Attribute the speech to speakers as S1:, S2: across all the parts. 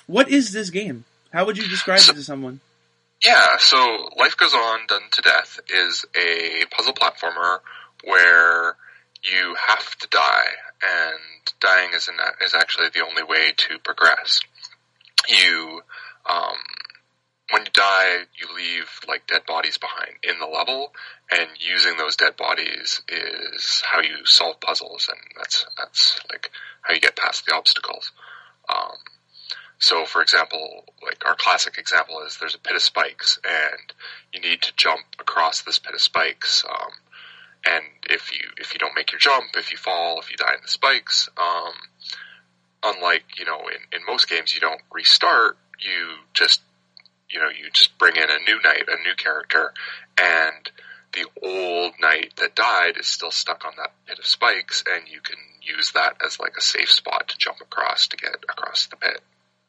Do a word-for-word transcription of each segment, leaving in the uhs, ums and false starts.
S1: What is this game? How would you describe
S2: so,
S1: it to someone?
S2: Yeah, so Life Goes On, Done to Death is a puzzle platformer where you have to die, and dying is, in, is actually the only way to progress. You, um, when you die, you leave, like, dead bodies behind in the level, and using those dead bodies is how you solve puzzles, and that's, that's, like, how you get past the obstacles. Um, so, for example, like, our classic example is there's a pit of spikes, and you need to jump across this pit of spikes, um, and if you, if you don't make your jump, if you fall, if you die in the spikes, um, unlike, you know, in, in most games you don't restart, you just, you know, you just bring in a new knight, a new character, and the old knight that died is still stuck on that pit of spikes, and you can use that as like a safe spot to jump across to get across the pit.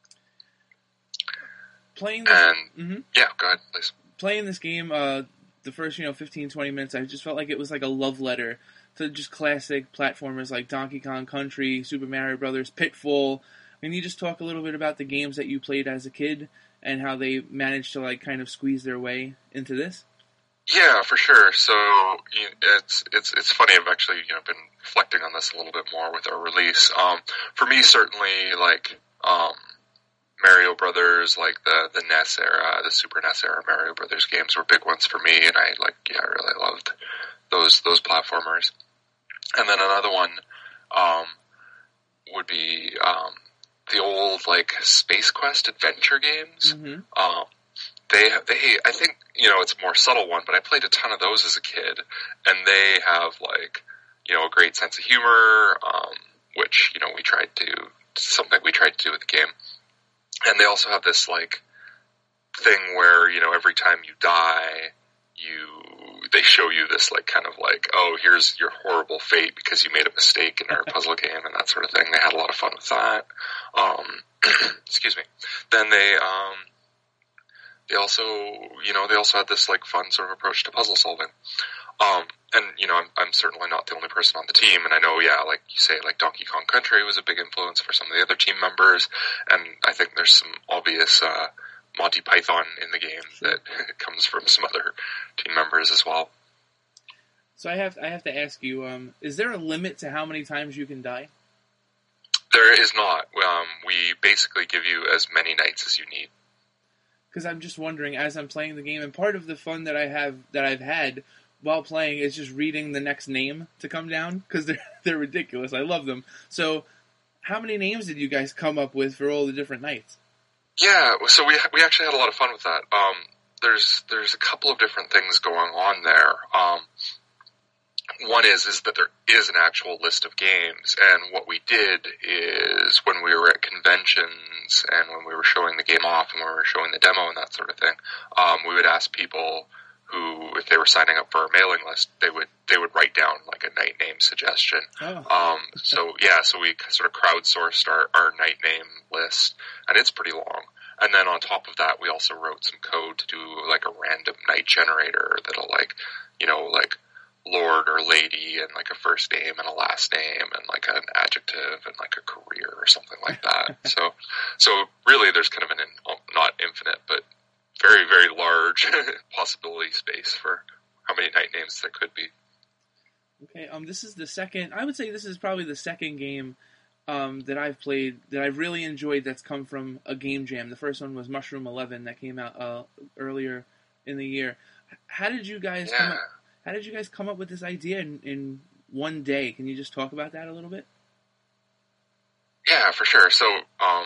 S1: Playing this,
S2: and,
S1: mm-hmm.
S2: yeah, go ahead, please.
S1: Playing this game, uh, the first, you know, fifteen, twenty minutes, I just felt like it was like a love letter to just classic platformers like Donkey Kong Country, Super Mario Brothers, Pitfall. Can you just talk a little bit about the games that you played as a kid and how they managed to, like, kind of squeeze their way into this?
S2: Yeah, for sure. So you, it's it's it's funny. I've actually you know been reflecting on this a little bit more with our release. Um, for me, certainly, like um, Mario Brothers, like the the N E S era, the Super N E S era Mario Brothers games were big ones for me, and I like yeah, I really loved those those platformers. And then another one um, would be um, the old like Space Quest adventure games.
S1: Mm-hmm.
S2: Um, they they I think you know it's a more subtle one, but I played a ton of those as a kid, and they have like you know a great sense of humor, um, which you know we tried to something we tried to do with the game. And they also have this, like, thing where, you know, every time you die, you, they show you this, like, kind of like, oh, here's your horrible fate because you made a mistake in our puzzle game and that sort of thing. They had a lot of fun with that. Um, excuse me. Then they, um, they also, you know, they also had this, like, fun sort of approach to puzzle solving. Um, and, you know, I'm, I'm certainly not the only person on the team, and I know, yeah, like you say, like Donkey Kong Country was a big influence for some of the other team members, and I think there's some obvious, uh, Monty Python in the game that comes from some other team members as well.
S1: So I have, I have to ask you, um, is there a limit to how many times you can die?
S2: There is not. Um, we basically give you as many nights as you need.
S1: Because I'm just wondering, as I'm playing the game, and part of the fun that I have, that I've had while playing is just reading the next name to come down, because they're, they're ridiculous. I love them. So, how many names did you guys come up with for all the different nights?
S2: Yeah, so we we actually had a lot of fun with that. Um, there's there's a couple of different things going on there. Um, one is is that there is an actual list of games, and what we did is when we were at conventions and when we were showing the game off and when we were showing the demo and that sort of thing, um, we would ask people who, if they were signing up for our mailing list, they would they would write down like a night name suggestion.
S1: Oh.
S2: Um, so yeah, so we sort of crowdsourced our, our night name list, and it's pretty long. And then on top of that, we also wrote some code to do like a random night generator that'll like, you know, like Lord or Lady and like a first name and a last name and like an adjective and like a career or something like that. so, so really, there's kind of an in, not infinite, but very, very large possibility space for how many night names there could be.
S1: Okay, um, this is the second, I would say this is probably the second game um, that I've played that I've really enjoyed that's come from a game jam. The first one was Mushroom eleven that came out uh, earlier in the year. How did you guys
S2: yeah.
S1: come up, how did you guys come up with this idea in, in one day? Can you just talk about that a little bit?
S2: Yeah, for sure. So, um,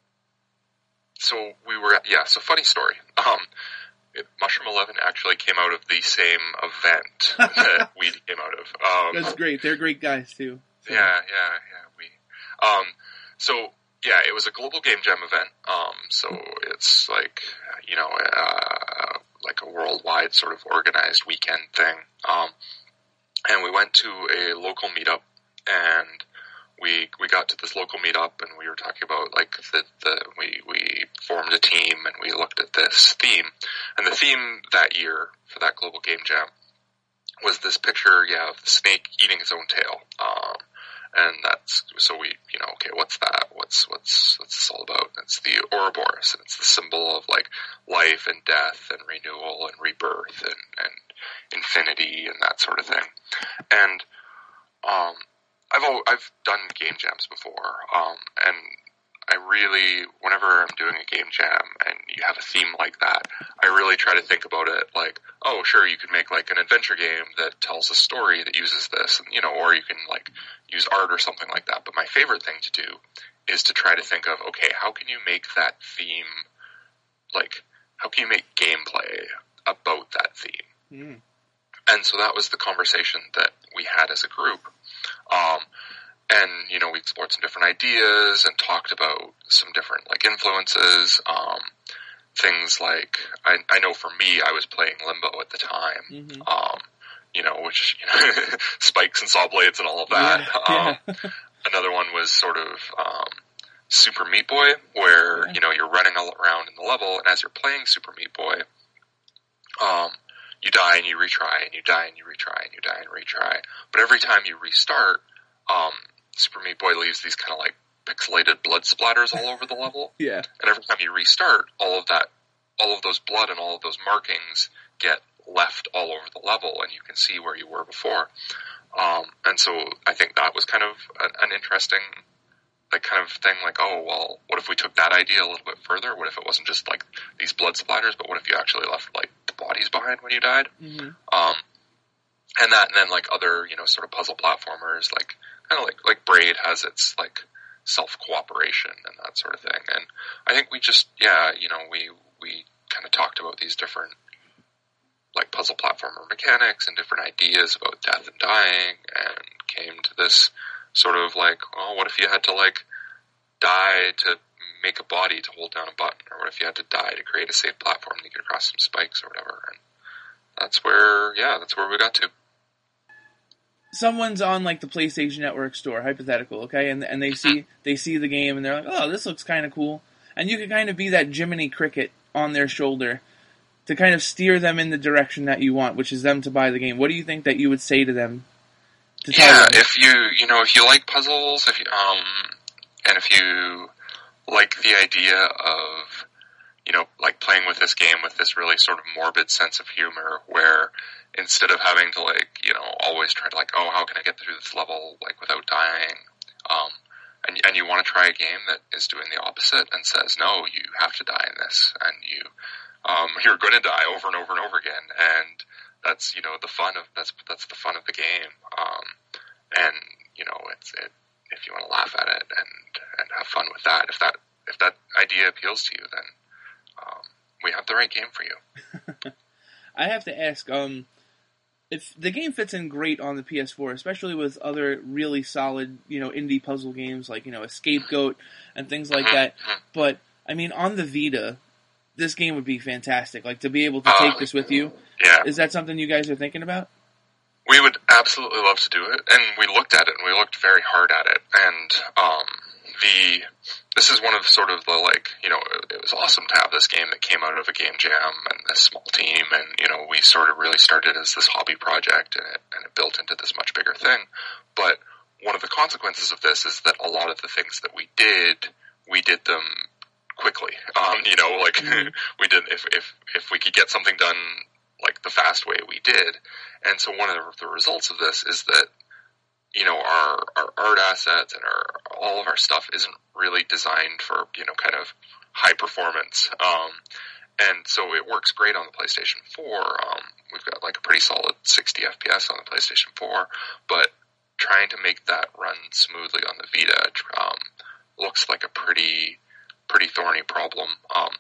S2: So we were, yeah, so funny story. Um, it, Mushroom eleven actually came out of the same event that we came out of. Um,
S1: That's great. They're great guys, too. So.
S2: Yeah, yeah, yeah. We, um, so, yeah, it was a global game jam event. Um, so it's like, you know, uh, like a worldwide sort of organized weekend thing. Um, and we went to a local meetup, and we we got to this local meetup, and we were talking about like the, the we we formed a team, and we looked at this theme, and the theme that year for that global game jam was this picture, yeah, of the snake eating its own tail, um, And that's, so we, you know, okay, what's that? What's, what's, what's this all about? It's the Ouroboros, and it's the symbol of, like, life and death and renewal and rebirth and, and infinity and that sort of thing. And, um, I've, al- I've done game jams before, um, and I really, whenever I'm doing a game jam and you have a theme like that, I really try to think about it like, oh, sure, you could make like an adventure game that tells a story that uses this, and, you know, or you can like use art or something like that. But my favorite thing to do is to try to think of, okay, how can you make that theme, like, how can you make gameplay about that theme?
S1: Mm.
S2: And so that was the conversation that we had as a group. Um, And, you know, we explored some different ideas and talked about some different, like, influences. Um, things like, I, I know for me, I was playing Limbo at the time. Mm-hmm. Um, you know, which, you know, spikes and saw blades and all of that.
S1: Yeah.
S2: um, another one was sort of, um, Super Meat Boy, where, yeah. you know, you're running all around in the level, and as you're playing Super Meat Boy, um, you die and you retry, and you die and you retry, and you die and retry. But every time you restart, um, Super Meat Boy leaves these kind of like pixelated blood splatters all over the level.
S1: Yeah.
S2: And every time you restart, all of that, all of those blood and all of those markings get left all over the level, and you can see where you were before. Um, and so I think that was kind of an, an interesting, like, kind of thing, like, oh, well, what if we took that idea a little bit further? What if it wasn't just, like, these blood splatters, but what if you actually left, like, the bodies behind when you died?
S1: Mm-hmm.
S2: Um, and that, and then, like, other, you know, sort of puzzle platformers, like, kind of like, like Braid has its, like, self-cooperation and that sort of thing. And I think we just, yeah, you know, we, we kind of talked about these different, like, puzzle platformer mechanics and different ideas about death and dying, and came to this sort of like, oh, what if you had to, like, die to make a body to hold down a button, or what if you had to die to create a safe platform to get across some spikes or whatever. And that's where, yeah, that's where we got to.
S1: Someone's on, like, the PlayStation Network store, hypothetical, okay, and and they see they see the game, and they're like, oh, this looks kind of cool, and you can kind of be that Jiminy Cricket on their shoulder to kind of steer them in the direction that you want, which is them to buy the game. What do you think that you would say to them? To tell
S2: yeah,
S1: them?
S2: if you, you know, if you like puzzles, if you, um, and if you like the idea of, you know, like playing with this game with this really sort of morbid sense of humor, where instead of having to, like, you know, always try to, like, oh, how can I get through this level, like, without dying, um, and, and you want to try a game that is doing the opposite and says, no, you have to die in this, and you, um, you're going to die over and over and over again, and that's, you know, the fun of, that's, that's the fun of the game, um, and, you know, it's, it, if you want to laugh at it and, and have fun with that, if that, if that idea appeals to you, then, um, we have the right game for you.
S1: I have to ask, um, if the game fits in great on the P S four, especially with other really solid, you know, indie puzzle games like, you know, Scapegoat and things like that. But, I mean, on the Vita, this game would be fantastic. Like, to be able to take uh, this with you.
S2: Yeah.
S1: Is that something you guys are thinking about?
S2: We would absolutely love to do it, and we looked at it, and we looked very hard at it. And um, the this is one of sort of the, like, you know, it, it was awesome to have this game that came out of a game jam and this small team, and, you know, we sort of really started as this hobby project, and it, and it built into this much bigger thing. But one of the consequences of this is that a lot of the things that we did, we did them quickly. Um, you know, like, mm-hmm. we did, if, if, if we could get something done, like, the fast way, we did. And so one of the results of this is that, you know, our, our art assets and our, all of our stuff isn't really designed for, you know, kind of high performance. Um, and so it works great on the PlayStation four. Um, we've got like a pretty solid sixty F P S on the PlayStation four, but trying to make that run smoothly on the Vita, um, looks like a pretty, pretty thorny problem. Um,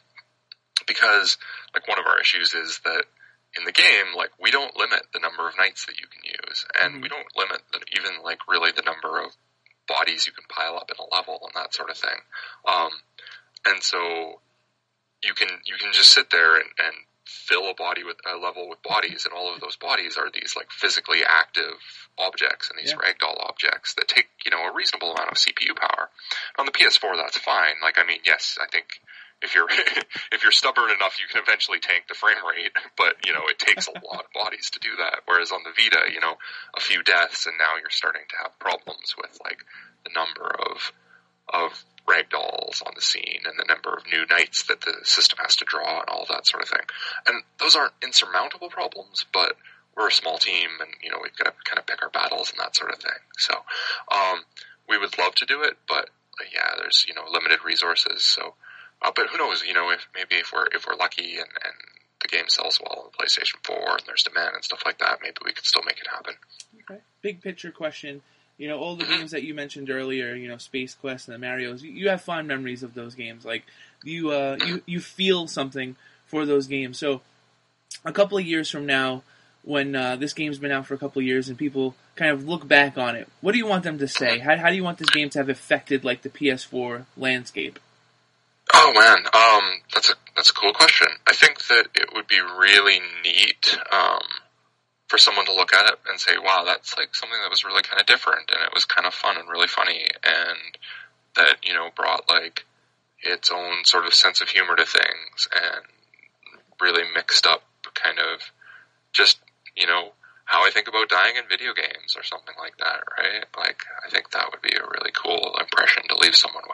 S2: because like one of our issues is that in the game, like, we don't limit the number of nights that you can use, and mm-hmm. we don't limit the, even, like, really the number of bodies you can pile up in a level and that sort of thing. Um, and so you can, you can just sit there and, and fill a body with a level with bodies, and all of those bodies are these like physically active objects and these
S1: yeah.
S2: ragdoll objects that take, you know, a reasonable amount of C P U power. On the P S four, that's fine. Like, I mean, yes, I think if you're if you're stubborn enough, you can eventually tank the frame rate, but you know, it takes a lot of bodies to do that. Whereas on the Vita, you know, a few deaths and now you're starting to have problems with like the number of of ragdolls on the scene and the number of new knights that the system has to draw and all that sort of thing. And those aren't insurmountable problems, but we're a small team and, you know, we've got to kind of pick our battles and that sort of thing. So, um, we would love to do it, but uh, yeah, there's, you know, limited resources. So, uh, but who knows, you know, if maybe if we're, if we're lucky and, and the game sells well on PlayStation four and there's demand and stuff like that, maybe we could still make it happen.
S1: Okay. Big picture question. You know, all the
S2: mm-hmm.
S1: games that you mentioned earlier, you know, Space Quest and the Marios, you, you have fond memories of those games. Like, you, uh, you, you feel something for those games. So, a couple of years from now, when uh, this game's been out for a couple of years and people kind of look back on it, what do you want them to say? How, how do you want this game to have affected, like, the P S four landscape?
S2: Oh man, um, that's a that's a cool question. I think that it would be really neat um, for someone to look at it and say, "Wow, that's like something that was really kind of different, and it was kind of fun and really funny, and that, you know, brought like its own sort of sense of humor to things, and really mixed up kind of just, you know, how I think about dying in video games or something like that, right? Like, I think that would be a really cool impression to leave someone